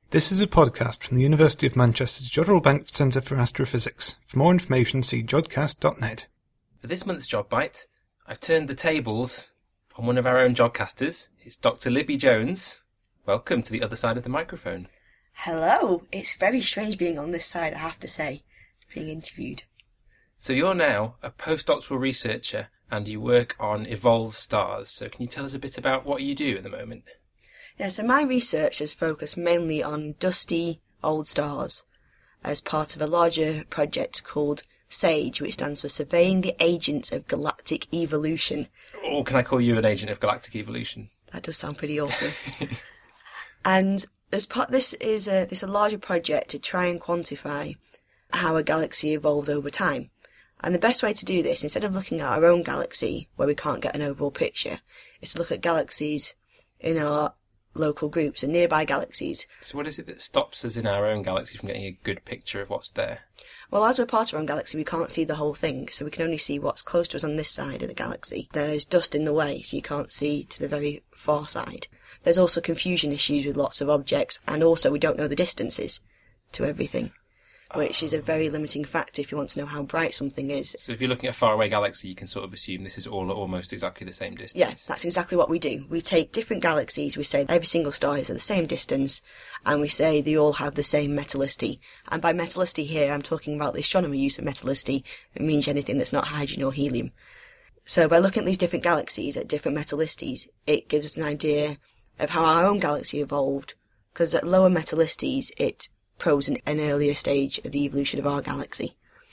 This is a podcast from the University of Manchester's Jodrell Bank Centre for Astrophysics. For more information, see jodcast.net. For this month's Job Bite, I've turned the tables on one of our own Jodcasters. It's Dr. Libby Jones. Welcome to the other side of the microphone. Hello. It's very strange being on this side, I have to say, being interviewed. So you're now a postdoctoral researcher and you work on evolved stars. So can you tell us a bit about what you do at the moment? Yeah, so my research is focused mainly on dusty old stars as part of a larger project called SAGE, which stands for Surveying the Agents of Galactic Evolution. Or can I call you an agent of galactic evolution? That does sound pretty awesome. And this is a larger project to try and quantify how a galaxy evolves over time. And the best way to do this, instead of looking at our own galaxy, where we can't get an overall picture, is to look at galaxies in our local groups and nearby galaxies. So what is it that stops us in our own galaxy from getting a good picture of what's there? Well, as we're part of our own galaxy, we can't see the whole thing, so we can only see what's close to us on this side of the galaxy. There's dust in the way, so you can't see to the very far side. There's also confusion issues with lots of objects, and also we don't know the distances to everything, which is a very limiting factor if you want to know how bright something is. So if you're looking at a faraway galaxy, you can sort of assume this is all almost exactly the same distance. Yeah, that's exactly what we do. We take different galaxies, we say every single star is at the same distance, and we say they all have the same metallicity. And by metallicity here, I'm talking about the astronomer use of metallicity. It means anything that's not hydrogen or helium. So by looking at these different galaxies at different metallicities, it gives us an idea of how our own galaxy evolved, because at lower metallicities, it probes an earlier stage of the evolution of our galaxy.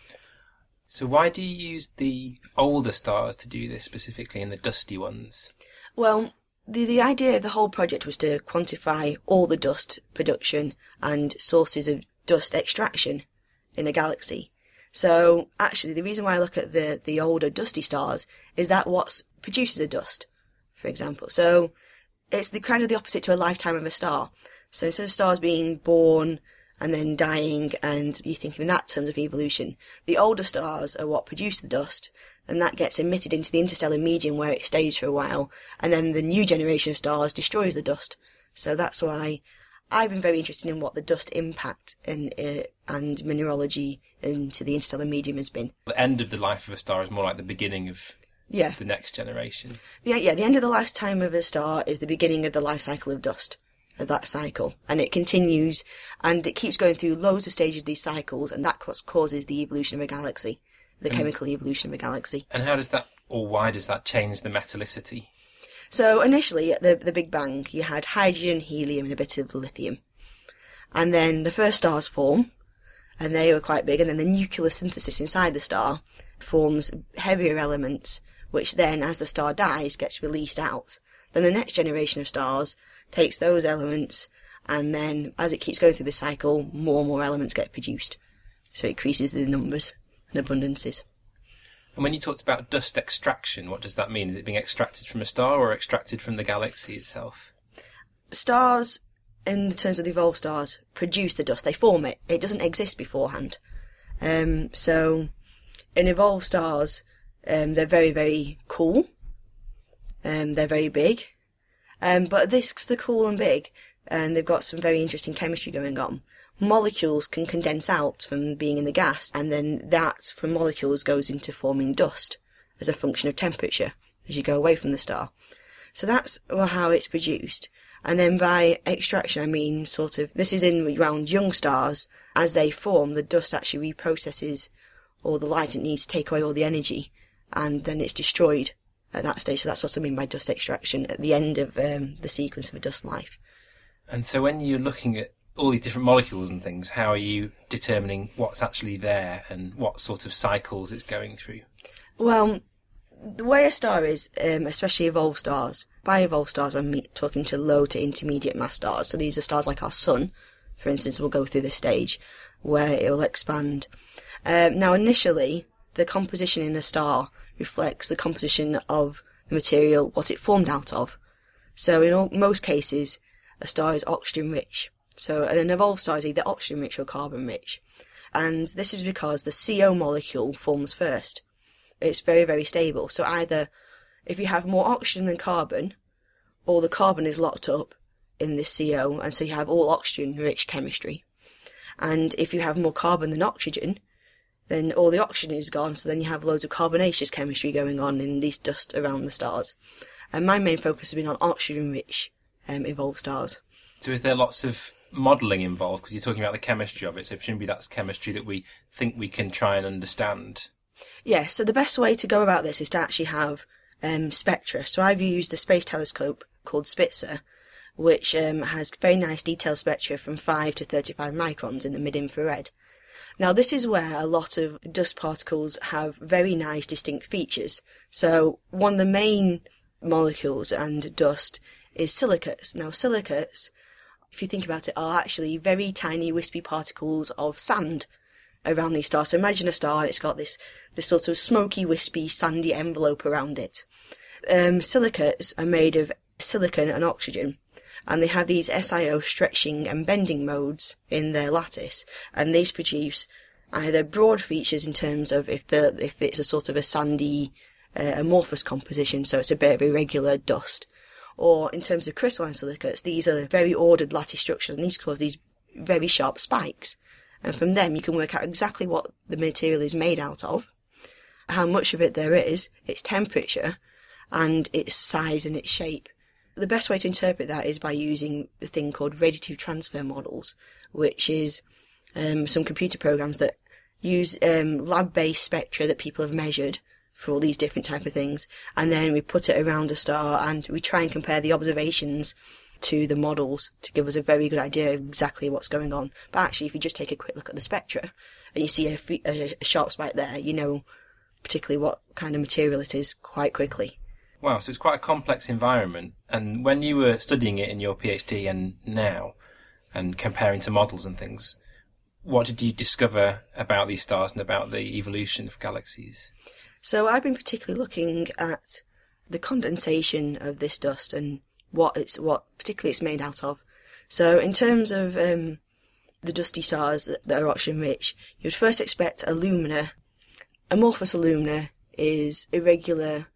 So why do you use the older stars to do this specifically and the dusty ones? Well, the idea of the whole project was to quantify all the dust production and sources of dust extraction in a galaxy. So actually the reason why I look at the older dusty stars is that what produces a dust, for example. So it's the kind of the opposite to a lifetime of a star. So instead of stars being born and then dying, and you think in that terms of evolution, the older stars are what produce the dust, and that gets emitted into the interstellar medium where it stays for a while, and then the new generation of stars destroys the dust. So that's why I've been very interested in what the dust impact and mineralogy into the interstellar medium has been. The end of the life of a star is more like the beginning of the next generation. The end of the lifetime of a star is the beginning of the life cycle of dust. Of that cycle, and it continues and it keeps going through loads of stages of these cycles, and that's what causes the evolution of a galaxy, the chemical evolution of a galaxy. And how does that, or why does that change the metallicity? So initially at the Big Bang you had hydrogen, helium and a bit of lithium, and then the first stars form and they were quite big, and then the nuclear synthesis inside the star forms heavier elements, which then as the star dies gets released out. Then the next generation of stars takes those elements, and then as it keeps going through the cycle, more and more elements get produced. So it increases the numbers and abundances. And when you talked about dust extraction, what does that mean? Is it being extracted from a star or extracted from the galaxy itself? Stars, in terms of the evolved stars, produce the dust. They form it. It doesn't exist beforehand. So in evolved stars, they're very, very cool. They're very big. But this, because they're cool and big, and they've got some very interesting chemistry going on, molecules can condense out from being in the gas, and then that, from molecules, goes into forming dust as a function of temperature as you go away from the star. So that's how it's produced. And then by extraction, I mean this is in around young stars. As they form, the dust actually reprocesses all the light it needs to take away all the energy, and then it's destroyed at that stage. So that's what I mean by dust extraction at the end of the sequence of a dust life. And so when you're looking at all these different molecules and things, how are you determining what's actually there and what sort of cycles it's going through? Well, the way a star is, especially evolved stars, by evolved stars I'm talking to low to intermediate mass stars. So these are stars like our Sun, for instance, will go through this stage where it will expand. Now initially, the composition in a star reflects the composition of the material, what it formed out of. So in most cases, a star is oxygen rich. So an evolved star is either oxygen rich or carbon rich. And this is because the CO molecule forms first. It's very, very stable. So either if you have more oxygen than carbon, or the carbon is locked up in this CO, and so you have all oxygen-rich chemistry. And if you have more carbon than oxygen, then all the oxygen is gone, so then you have loads of carbonaceous chemistry going on in these dust around the stars. And my main focus has been on oxygen-rich evolved stars. So is there lots of modelling involved? Because you're talking about the chemistry of it, so presumably that's chemistry that we think we can try and understand. Yeah, so the best way to go about this is to actually have spectra. So I've used a space telescope called Spitzer, which has very nice detailed spectra from 5 to 35 microns in the mid-infrared. Now, this is where a lot of dust particles have very nice distinct features. So one of the main molecules and dust is silicates. Now, silicates, if you think about it, are actually very tiny wispy particles of sand around these stars. So imagine a star, and it's got this sort of smoky, wispy, sandy envelope around it. Silicates are made of silicon and oxygen, and they have these SiO stretching and bending modes in their lattice, and these produce either broad features in terms of if it's a sort of a sandy, amorphous composition, so it's a bit of irregular dust, or in terms of crystalline silicates, these are very ordered lattice structures, and these cause these very sharp spikes, and from them you can work out exactly what the material is made out of, how much of it there is, its temperature, and its size and its shape. The best way to interpret that is by using a thing called radiative transfer models, which is some computer programs that use lab-based spectra that people have measured for all these different type of things, and then we put it around a star and we try and compare the observations to the models to give us a very good idea of exactly what's going on. But actually, if you just take a quick look at the spectra and you see a sharp spike there, you know particularly what kind of material it is quite quickly. Wow, so it's quite a complex environment. And when you were studying it in your PhD and now, and comparing to models and things, what did you discover about these stars and about the evolution of galaxies? So I've been particularly looking at the condensation of this dust and what particularly it's made out of. So in terms of the dusty stars that are oxygen rich, you'd first expect alumina. Amorphous alumina is irregular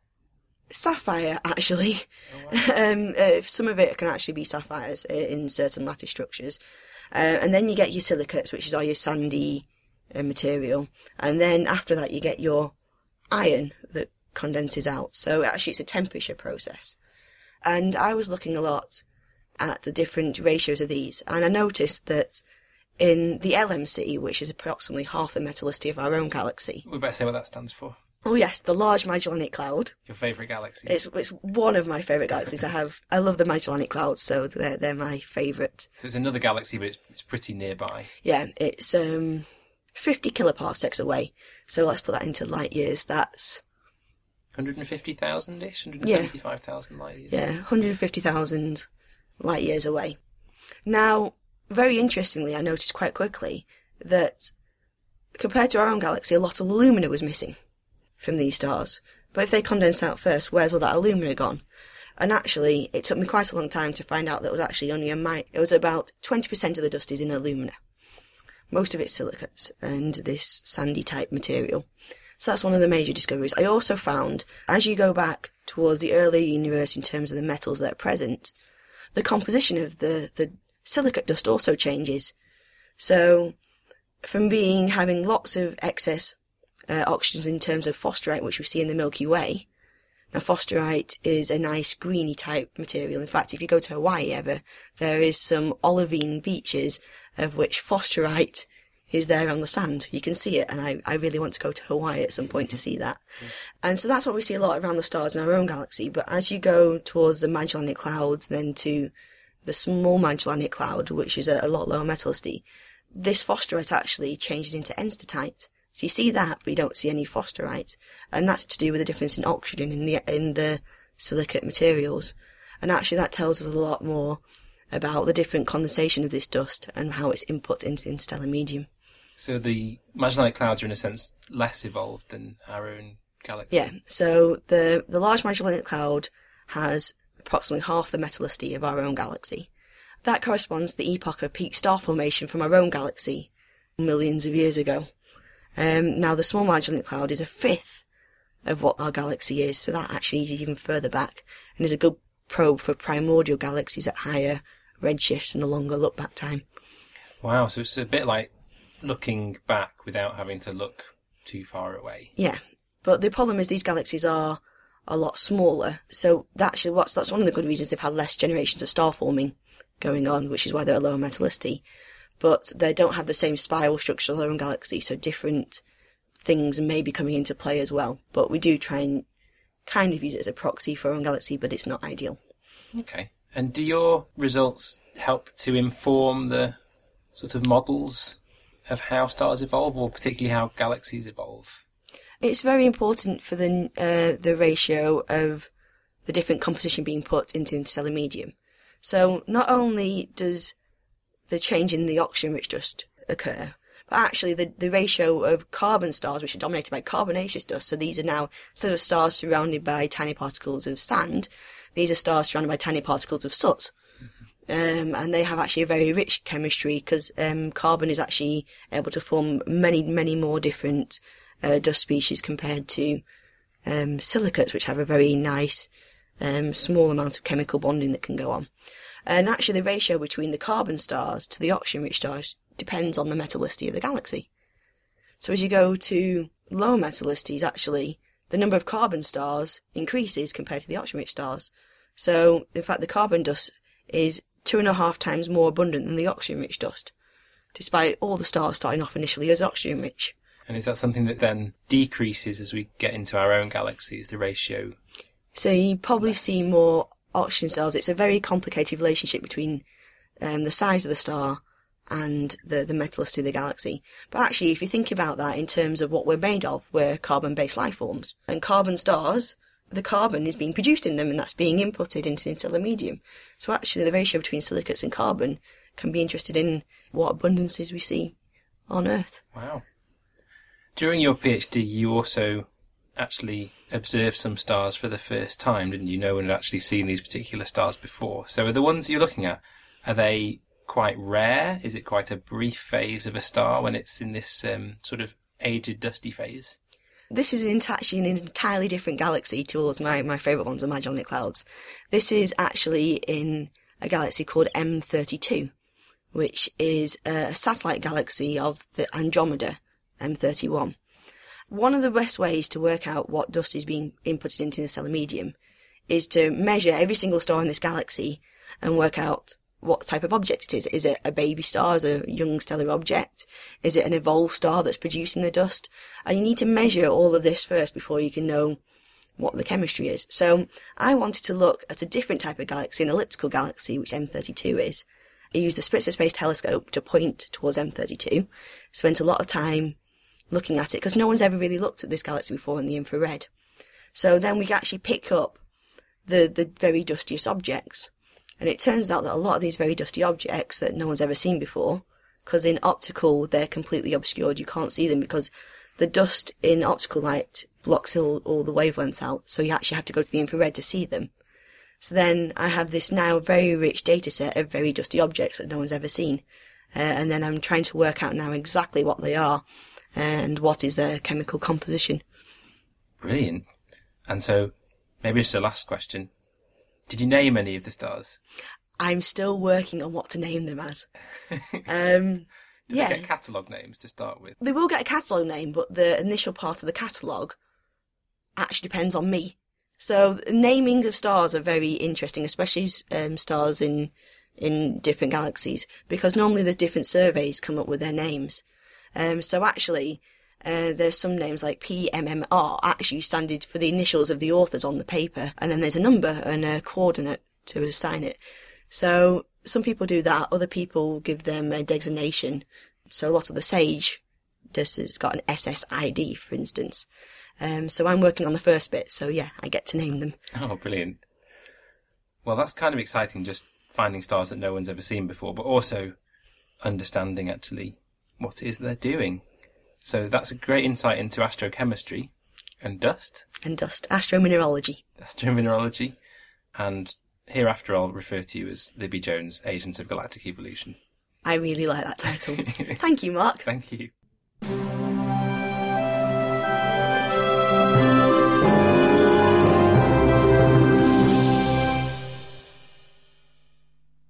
sapphire, actually. Oh, wow. Some of it can actually be sapphires in certain lattice structures. And then you get your silicates, which is all your sandy material. And then after that, you get your iron that condenses out. So actually, it's a temperature process. And I was looking a lot at the different ratios of these. And I noticed that in the LMC, which is approximately half the metallicity of our own galaxy. We better say what that stands for. Oh yes, the Large Magellanic Cloud. Your favourite galaxy? It's one of my favourite galaxies. I love the Magellanic Clouds, so they're my favourite. So it's another galaxy, but it's pretty nearby. Yeah, it's 50 kiloparsecs away. So let's put that into light years. That's 150,000-ish, 175,000 light years. Yeah, 150,000 light years away. Now, very interestingly, I noticed quite quickly that compared to our own galaxy, a lot of alumina was missing from these stars. But if they condense out first, where's all that alumina gone? And actually, it took me quite a long time to find out that it was actually only it was about 20% of the dust is in alumina. Most of it's silicates and this sandy type material. So that's one of the major discoveries. I also found, as you go back towards the early universe in terms of the metals that are present, the composition of the silicate dust also changes. So from having lots of excess oxygens in terms of fosterite, which we see in the Milky Way. Now, fosterite is a nice greeny type material. In fact, if you go to Hawaii ever, there is some olivine beaches of which fosterite is there on the sand. You can see it, and I really want to go to Hawaii at some point to see that. And so that's what we see a lot around the stars in our own galaxy. But as you go towards the Magellanic Clouds, then to the Small Magellanic Cloud, which is a lot lower metallicity, this fosterite actually changes into enstatite. So you see that, but you don't see any fosterite. And that's to do with the difference in oxygen in the silicate materials. And actually that tells us a lot more about the different condensation of this dust and how it's input into the interstellar medium. So the Magellanic Clouds are in a sense less evolved than our own galaxy? Yeah, so the Large Magellanic Cloud has approximately half the metallicity of our own galaxy. That corresponds to the epoch of peak star formation from our own galaxy millions of years ago. Now, the Small Magellanic Cloud is a fifth of what our galaxy is, so that actually is even further back, and is a good probe for primordial galaxies at higher redshifts and a longer look-back time. Wow, so it's a bit like looking back without having to look too far away. Yeah, but the problem is these galaxies are a lot smaller, so that's one of the good reasons they've had less generations of star forming going on, which is why they're a lower metallicity. But they don't have the same spiral structure as their own galaxy, so different things may be coming into play as well. But we do try and kind of use it as a proxy for our own galaxy, but it's not ideal. Okay. And do your results help to inform the sort of models of how stars evolve, or particularly how galaxies evolve? It's very important for the ratio of the different composition being put into the interstellar medium. So not only does the change in the oxygen-rich dust occur, but actually the ratio of carbon stars, which are dominated by carbonaceous dust, so these are now, instead of stars surrounded by tiny particles of sand, these are stars surrounded by tiny particles of soot. And they have actually a very rich chemistry, because carbon is actually able to form many, many more different dust species compared to silicates, which have a very nice small amount of chemical bonding that can go on. And actually the ratio between the carbon stars to the oxygen-rich stars depends on the metallicity of the galaxy. So as you go to lower metallicities, actually, the number of carbon stars increases compared to the oxygen-rich stars. So, in fact, the carbon dust is 2.5 times more abundant than the oxygen-rich dust, despite all the stars starting off initially as oxygen-rich. And is that something that then decreases as we get into our own galaxies, the ratio? So you probably see more oxygen stars. It's a very complicated relationship between the size of the star and the metallicity of the galaxy. But actually, if you think about that in terms of what we're made of, we're carbon-based life forms. And carbon stars, the carbon is being produced in them, and that's being inputted into the interstellar medium. So actually, the ratio between silicates and carbon can be interested in what abundances we see on Earth. Wow. During your PhD, you also actually observed some stars for the first time, didn't you? No one had actually seen these particular stars before. So are the ones you're looking at, are they quite rare? Is it quite a brief phase of a star when it's in this sort of aged, dusty phase? This is actually an entirely different galaxy towards my favourite ones, the Magellanic Clouds. This is actually in a galaxy called M32, which is a satellite galaxy of the Andromeda, M31. One of the best ways to work out what dust is being inputted into the stellar medium is to measure every single star in this galaxy and work out what type of object it is. Is it a baby star, is it a young stellar object? Is it an evolved star that's producing the dust? And you need to measure all of this first before you can know what the chemistry is. So I wanted to look at a different type of galaxy, an elliptical galaxy, which M32 is. I used the Spitzer Space Telescope to point towards M32. Spent a lot of time looking at it, because no one's ever really looked at this galaxy before in the infrared. So then we actually pick up the very dustiest objects. And it turns out that a lot of these very dusty objects that no one's ever seen before, because in optical they're completely obscured, you can't see them because the dust in optical light blocks all the wavelengths out, so you actually have to go to the infrared to see them. So then I have this now very rich data set of very dusty objects that no one's ever seen. And then I'm trying to work out now exactly what they are and what is their chemical composition. Brilliant. And so, maybe just a last question. Did you name any of the stars? I'm still working on what to name them as. Do yeah. they get catalogue names to start with? They will get a catalogue name, but the initial part of the catalogue actually depends on me. So namings of stars are very interesting, especially stars in different galaxies, because normally there's different surveys come up with their names. So actually, there's some names like PMMR actually standing for the initials of the authors on the paper, and then there's a number and a coordinate to assign it. So some people do that, other people give them a designation. So a lot of the SAGE has got an SSID, for instance. So I'm working on the first bit, so yeah, I get to name them. Oh, brilliant. Well, that's kind of exciting, just finding stars that no one's ever seen before, but also understanding actually what it is they're doing. So that's a great insight into astrochemistry and dust. And dust. Astromineralogy. Astromineralogy. And hereafter I'll refer to you as Libby Jones, Agents of Galactic Evolution. I really like that title. Thank you, Mark. Thank you.